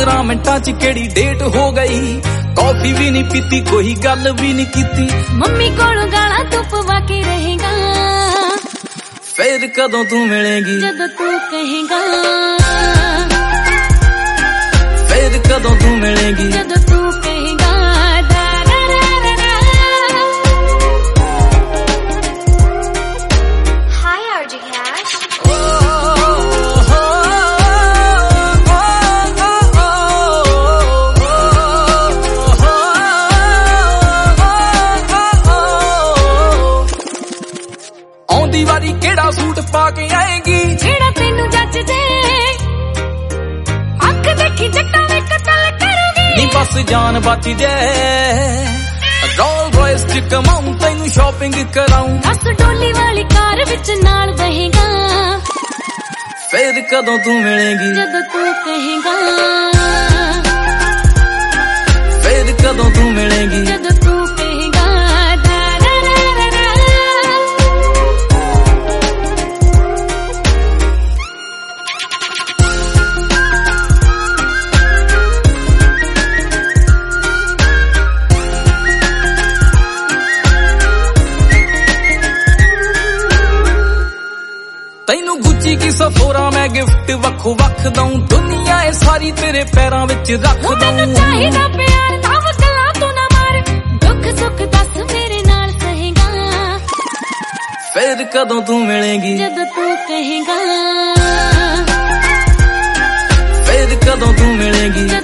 15 ਮਿੰਟਾਂ ਚ ਕਿਹੜੀ ਡੇਟ ਹੋ ਗਈ, ਕੌਫੀ ਵੀ ਨਹੀਂ ਪੀਤੀ, ਕੋਈ ਗੱਲ ਵੀ ਨਹੀਂ ਕੀਤੀ। ਮੰਮੀ ਕੋਲੋਂ ਗਾਲਾਂ ਤੂੰ ਪਵਾ ਕੇ ਰਹੇਗਾ, ਫੇਰ ਕਦੋਂ ਤੂੰ ਮਿਲੇਗੀ ਜਦੋਂ ਤੂੰ ਕਹੇਗਾ, ਫੇਰ ਕਦੋਂ ਤੂੰ ਮਿਲੇਗੀ ਜਦੋਂ ਤੂੰ ਕਹੇਗਾ। ਆਉਂਦੀ ਵਾਰੀ ਕਿਹੜਾ ਸੂਟ ਪਾ ਕੇ ਆਏਗੀ, ਜਿਹੜਾ ਤੈਨੂੰ ਜੱਜ ਜੇ, ਅੱਖ ਦੇਖੀ ਜੱਟਾਂ ਵੇ ਕਤਲ ਕਰੂਗੀ। ਨੀ ਬਸ ਜਾਨ ਬਚ ਜੇ, ਰੋਲ ਰॉयस ਚ ਕਮਾਉਂ, ਤੈਨੂੰ ਸ਼ਾਪਿੰਗ ਕਰਾਉਂ। ਦੱਸ ਡੋਲੀ ਵਾਲੀ ਕਾਰ ਵਿੱਚ ਨਾਲ ਬਹੇਗਾ, ਫੇਰ ਕਦੋਂ ਤੂੰ ਮਿਲੇਗੀ ਜਦੋਂ ਤੂੰ ਕਹੇਗਾ, ਫੇਰ ਕਦੋਂ ਤੂੰ ਮਿਲੇਗੀ ਜਦੋਂ ਤੂੰ ਕਹੇਗਾ। ਤੈਨੂੰ ਗੁੱਚੀ ਕੀ ਸਫੋਰਾ ਮੈਂ ਗਿਫਟ ਵੱਖੋ ਵੱਖ ਦਊਂ, ਦੁਨੀਆ ਏ ਸਾਰੀ ਤੇਰੇ ਪੈਰਾਂ ਵਿੱਚ ਰੱਖ ਦਊਂ। ਮੈਨੂੰ ਚਾਹੀਦਾ ਪਿਆਰ ਤਾਂ ਵਕਲਾ ਤੂੰ ਨਾ ਮਾਰ, ਦੁੱਖ ਸੁੱਖ ਦੱਸ ਮੇਰੇ ਨਾਲ ਸਹੇਗਾ, ਫੇਰ ਕਦੋਂ ਤੂੰ ਮਿਲੇਗੀ ਜਦੋਂ ਤੂੰ ਕਹੇਗਾ, ਫੇਰ ਕਦੋਂ ਤੂੰ ਮਿਲੇਗੀ